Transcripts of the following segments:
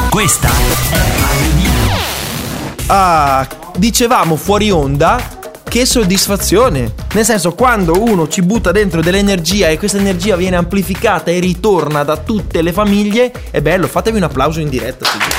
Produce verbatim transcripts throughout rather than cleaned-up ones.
Questa è Radio Dinamo. Ah, dicevamo fuori onda che soddisfazione. Nel senso, quando uno ci butta dentro dell'energia e questa energia viene amplificata e ritorna da tutte le famiglie, è bello. Fatevi un applauso in diretta, signori.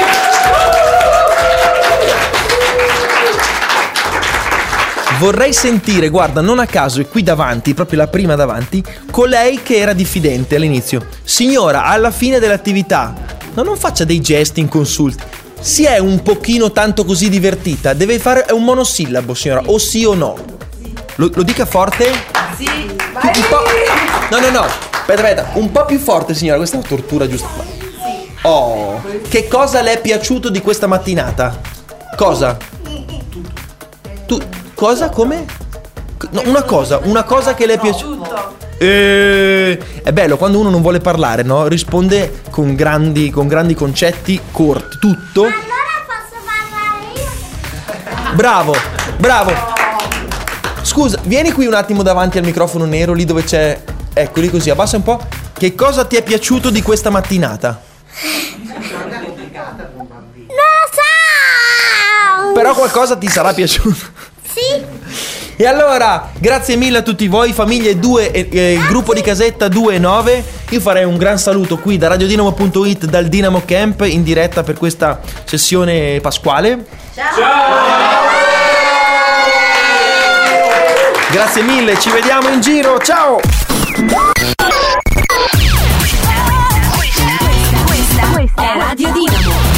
Vorrei sentire, guarda, non a caso, è qui davanti, proprio la prima davanti, colei che era diffidente all'inizio. Signora, alla fine dell'attività, no, non faccia dei gesti inconsulti. Si è un pochino tanto così divertita, deve fare un monosillabo, signora, o sì o no. Lo, lo dica forte? Sì, vai. Un po'... No, no, no, aspetta, aspetta, un po' più forte, signora, questa è una tortura, giusta? Oh, che cosa le è piaciuto di questa mattinata? Cosa? Tu... Cosa? Come? No, una cosa, una cosa che le è piaciuta. Eh, è bello quando uno non vuole parlare, no? Risponde con grandi, con grandi concetti corti, tutto. Allora posso parlare io? Bravo, bravo. Scusa, vieni qui un attimo davanti al microfono nero, lì dove c'è. Ecco, lì così, abbassa un po'. Che cosa ti è piaciuto di questa mattinata? Non lo so! Però qualcosa ti sarà piaciuto. Sì. E allora, grazie mille a tutti voi, famiglie due, eh, eh, gruppo di casetta due e nove. Io farei un gran saluto qui da radiodinamo punto it, dal Dinamo Camp, in diretta per questa sessione pasquale. Ciao! Ciao! Grazie mille, ci vediamo in giro, ciao! Questa, questa, questa è Radio Dinamo.